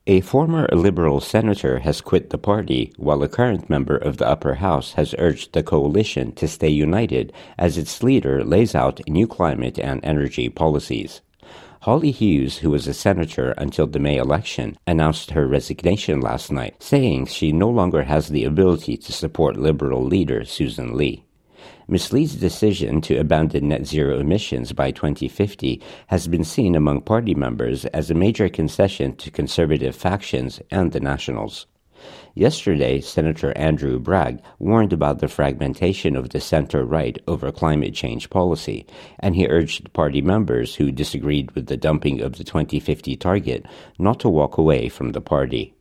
A former Liberal senator has quit the party, while a current member of the upper house has urged the coalition to stay united as its leader lays out new climate and energy policies. Holly Hughes, who was a senator until the May election, announced her resignation last night, saying she no longer has the ability to support Liberal leader Susan Lee. Ms. Lee's decision to abandon net zero emissions by 2050 has been seen among party members as a major concession to conservative factions and the Nationals. Yesterday, Senator Andrew Bragg warned about the fragmentation of the center-right over climate change policy, and he urged party members who disagreed with the dumping of the 2050 target not to walk away from the party.